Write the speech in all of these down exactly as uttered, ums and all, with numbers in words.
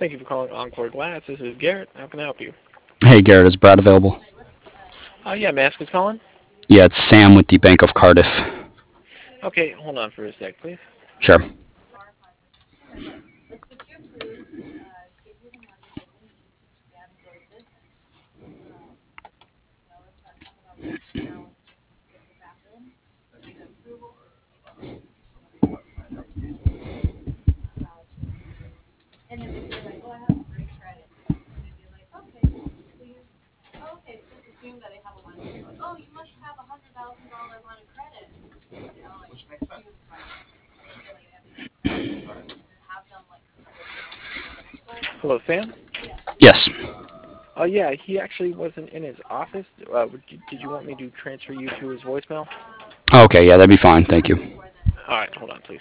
Thank you for calling Encore Glass. This is Garrett. How can I help you? Hey, Garrett, is Brad available? Uh, yeah, Mask is calling. Yeah, it's Sam with the Bank of Cardiff. Okay, hold on for a sec, please. Sure. Hello, Sam? Yes. Oh, yeah, he actually wasn't in his office. Uh, would you, did you want me to transfer you to his voicemail? Okay, yeah, that'd be fine. Thank you. All right, hold on, please.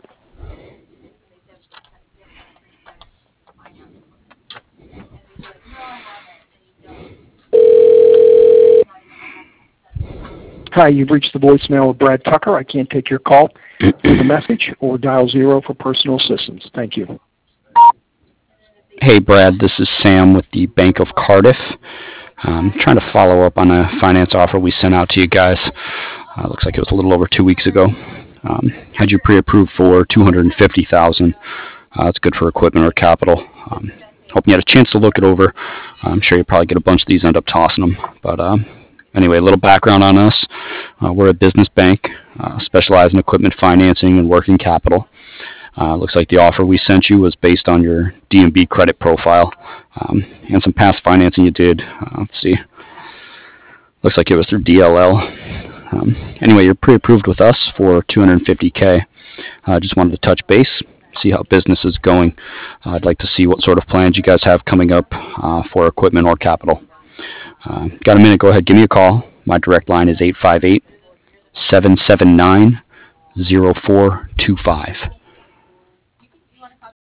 Hi, you've reached the voicemail of Brad Tucker. I can't take your call. Leave a message or dial zero for personal assistance. Thank you. Hey, Brad, this is Sam with the Bank of Cardiff. I'm trying to follow up on a finance offer we sent out to you guys. Uh, looks like it was a little over two weeks ago. Um, had you pre-approved for two hundred fifty thousand dollars. Uh, that's good for equipment or capital. Um, hoping you had a chance to look it over. I'm sure you probably get a bunch of these, end up tossing them. But um, anyway, a little background on us. Uh, we're a business bank, uh, specialize in equipment financing and working capital. Uh, looks like the offer we sent you was based on your D and B credit profile um, and some past financing you did. Uh, let's see. Looks like it was through D L L. Um, anyway, you're pre-approved with us for two hundred fifty K. I uh, just wanted to touch base, see how business is going. Uh, I'd like to see what sort of plans you guys have coming up uh, for equipment or capital. Uh, got a minute? Go ahead, give me a call. My direct line is eight five eight, seven seven nine, zero four two five.